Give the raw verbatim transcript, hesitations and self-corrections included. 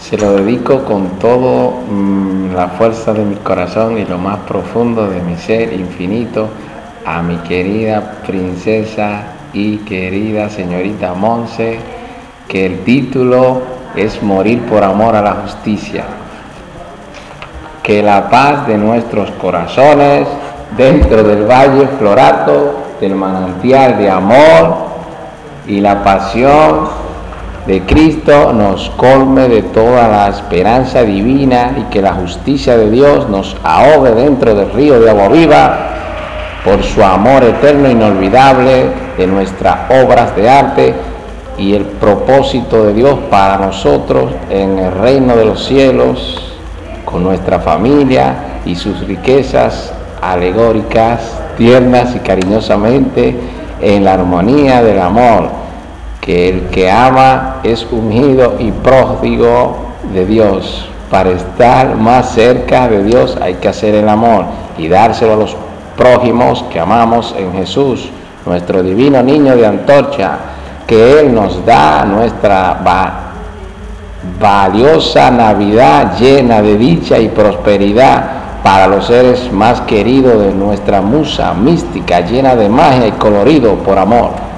Se lo dedico con toda mmm, la fuerza de mi corazón y lo más profundo de mi ser infinito a mi querida princesa y querida señorita Monse, que el título es Morir por amor a la justicia. Que la paz de nuestros corazones dentro del valle florato, del manantial de amor y la pasión de Cristo nos colme de toda la esperanza divina, y que la justicia de Dios nos ahogue dentro del río de agua viva por su amor eterno e inolvidable de nuestras obras de arte y el propósito de Dios para nosotros en el reino de los cielos, con nuestra familia y sus riquezas alegóricas, tiernas y cariñosamente en la armonía del amor, que el que ama es ungido y pródigo de Dios. Para estar más cerca de Dios hay que hacer el amor y dárselo a los prójimos que amamos en Jesús, nuestro divino niño de antorcha, que Él nos da nuestra va valiosa Navidad llena de dicha y prosperidad para los seres más queridos de nuestra musa mística, llena de magia y colorido por amor.